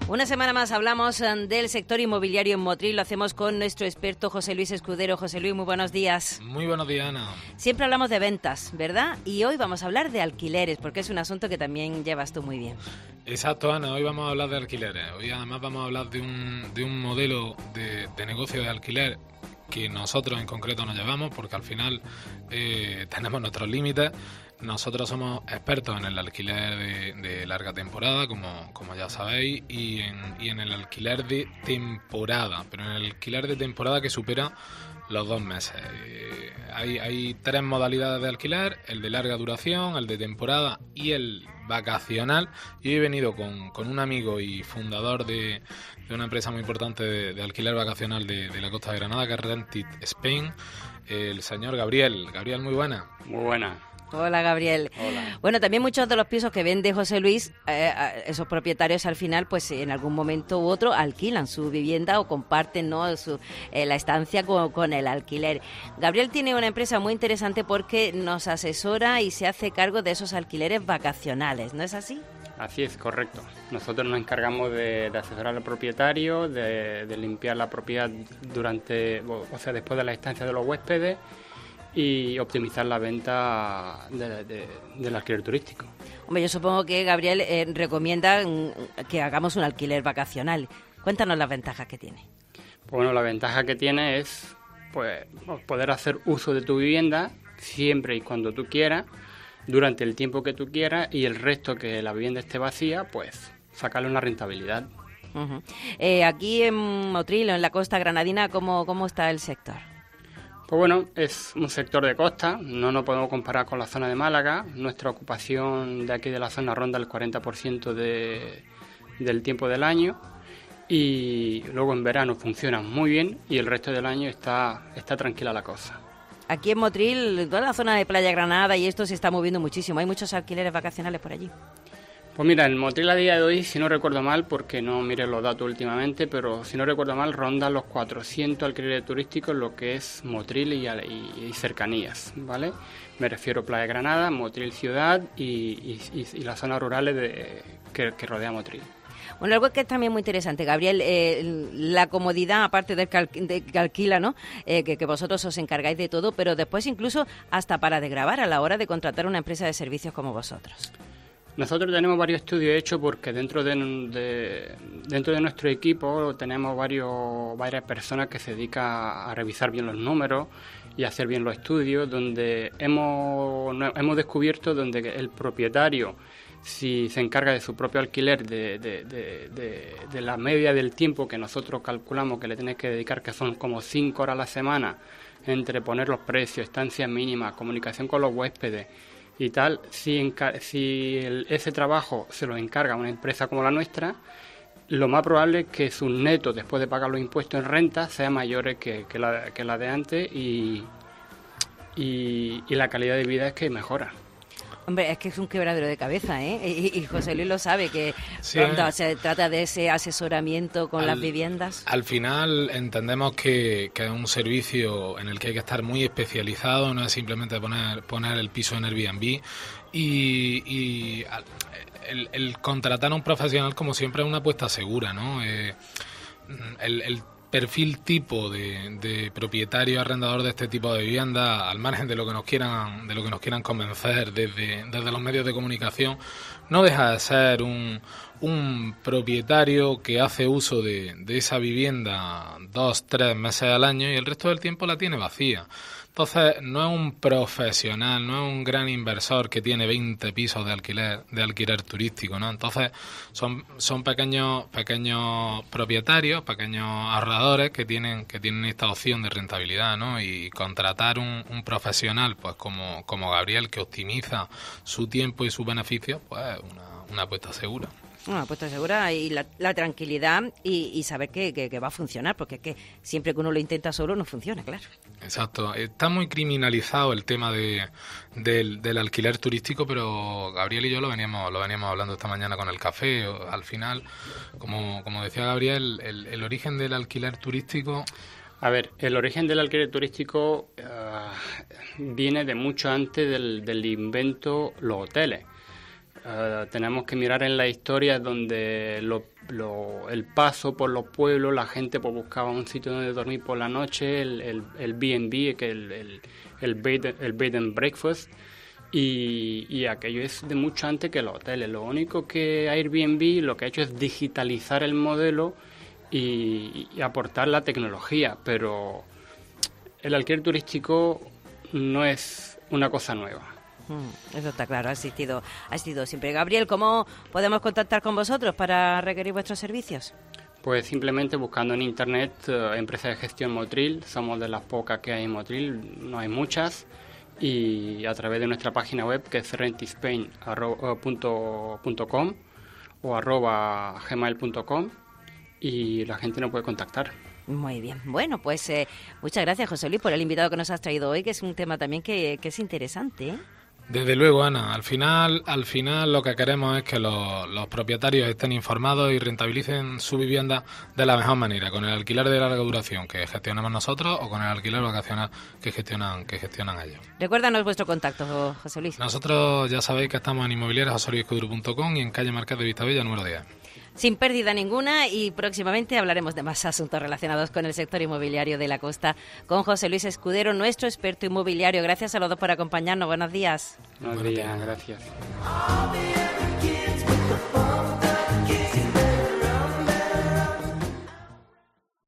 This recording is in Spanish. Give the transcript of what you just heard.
Una semana más hablamos del sector inmobiliario en Motril. Lo hacemos con nuestro experto José Luis Escudero. José Luis, muy buenos días. Muy buenos días, Ana. Siempre hablamos de ventas, ¿verdad? Y hoy vamos a hablar de alquileres, porque es un asunto que también llevas tú muy bien. Exacto, Ana. Hoy vamos a hablar de alquileres. Hoy además vamos a hablar de un modelo de negocio de alquiler que nosotros en concreto nos llevamos, porque al final tenemos nuestros límites. Nosotros somos expertos en el alquiler de larga temporada, como ya sabéis, y en el alquiler de temporada, pero en el alquiler de temporada que supera los 2 meses. Hay 3 modalidades de alquiler: el de larga duración, el de temporada y el vacacional. Y hoy he venido con un amigo y fundador de una empresa muy importante de alquiler vacacional de la costa de Granada, que es Rentit Spain, el señor Gabriel. Gabriel, muy buena. Muy buena. Hola, Gabriel. Hola. Bueno, también muchos de los pisos que vende José Luis, esos propietarios al final, pues en algún momento u otro alquilan su vivienda o comparten, ¿no?, la estancia con el alquiler. Gabriel tiene una empresa muy interesante porque nos asesora y se hace cargo de esos alquileres vacacionales, ¿no es así? Así es, correcto. Nosotros nos encargamos de asesorar al propietario, de limpiar la propiedad después de la estancia de los huéspedes, y optimizar la venta del alquiler turístico. Hombre, yo supongo que Gabriel recomienda que hagamos un alquiler vacacional. Cuéntanos las ventajas que tiene. Pues bueno, la ventaja que tiene es pues poder hacer uso de tu vivienda siempre y cuando tú quieras, durante el tiempo que tú quieras, y el resto que la vivienda esté vacía, pues sacarle una rentabilidad. Uh-huh. Aquí en Motril, en la costa granadina, ¿cómo está el sector? Pues bueno, es un sector de costa, no nos podemos comparar con la zona de Málaga. Nuestra ocupación de aquí de la zona ronda el 40% del tiempo del año, y luego en verano funciona muy bien y el resto del año está tranquila la cosa. Aquí en Motril, toda la zona de Playa Granada y esto se está moviendo muchísimo. Hay muchos alquileres vacacionales por allí. Pues mira, el Motril a día de hoy, si no recuerdo mal, porque no miré los datos últimamente, pero si no recuerdo mal, ronda los 400 alquileres turísticos, lo que es Motril y cercanías, ¿vale? Me refiero a Playa Granada, Motril ciudad y las zonas rurales que rodea Motril. Bueno, algo que es también muy interesante, Gabriel, la comodidad, aparte de que alquila, ¿no? Que vosotros os encargáis de todo, pero después incluso hasta para de grabar a la hora de contratar una empresa de servicios como vosotros. Nosotros tenemos varios estudios hechos porque dentro de nuestro equipo tenemos varias personas que se dedican a revisar bien los números y a hacer bien los estudios, donde hemos descubierto donde el propietario, si se encarga de su propio alquiler, de la media del tiempo que nosotros calculamos que le tienes que dedicar, que son como 5 horas a la semana, entre poner los precios, estancias mínimas, comunicación con los huéspedes y tal, si ese trabajo se lo encarga una empresa como la nuestra, lo más probable es que sus netos, después de pagar los impuestos en renta, sean mayores que la de antes, y la calidad de vida es que mejora. Hombre, es que es un quebradero de cabeza, ¿eh? Y José Luis lo sabe, que sí, cuando se trata de ese asesoramiento con las viviendas. Al final entendemos que es un servicio en el que hay que estar muy especializado, no es simplemente poner el piso en Airbnb, y el contratar a un profesional, como siempre, es una apuesta segura, ¿no? El perfil tipo de propietario arrendador de este tipo de vivienda, al margen de lo que nos quieran convencer desde los medios de comunicación, no deja de ser un propietario que hace uso de esa vivienda 2-3 meses al año y el resto del tiempo la tiene vacía. Entonces, no es un profesional, no es un gran inversor que tiene 20 pisos de alquiler turístico, ¿no? Entonces, son pequeños propietarios, pequeños ahorradores que tienen esta opción de rentabilidad, ¿no? Y contratar un profesional, pues como Gabriel, que optimiza su tiempo y sus beneficios, pues una apuesta segura. Una apuesta segura y la tranquilidad y saber que va a funcionar, porque es que siempre que uno lo intenta solo no funciona, claro. Exacto. Está muy criminalizado el tema del alquiler turístico, pero Gabriel y yo lo veníamos hablando esta mañana con el café. Al final, como decía Gabriel, el origen del alquiler turístico... A ver, el origen del alquiler turístico viene de mucho antes del invento los hoteles. Tenemos que mirar en la historia donde el paso por los pueblos, la gente pues buscaba un sitio donde dormir por la noche, el B&B, que el bed and breakfast, y aquello es de mucho antes que los hoteles. Lo único que Airbnb lo que ha hecho es digitalizar el modelo y aportar la tecnología, pero el alquiler turístico no es una cosa nueva. Eso está claro, ha existido siempre. Gabriel, ¿cómo podemos contactar con vosotros para requerir vuestros servicios? Pues simplemente buscando en internet empresa de gestión Motril. Somos de las pocas que hay en Motril, no hay muchas, y a través de nuestra página web, que es rentispain.com o @gmail.com, y la gente nos puede contactar. Muy bien. Bueno, pues muchas gracias, José Luis, por el invitado que nos has traído hoy, que es un tema también que es interesante, ¿eh? Desde luego, Ana, al final lo que queremos es que los propietarios estén informados y rentabilicen su vivienda de la mejor manera, con el alquiler de larga duración que gestionamos nosotros o con el alquiler vacacional que gestionan ellos. Recuérdanos vuestro contacto, José Luis. Nosotros ya sabéis que estamos en inmobiliariasjoseluisescudero.com y en calle Marqués de Vistabella, número 10. Sin pérdida ninguna, y próximamente hablaremos de más asuntos relacionados con el sector inmobiliario de la costa con José Luis Escudero, nuestro experto inmobiliario. Gracias a los dos por acompañarnos. Buenos días. Buenos días, gracias.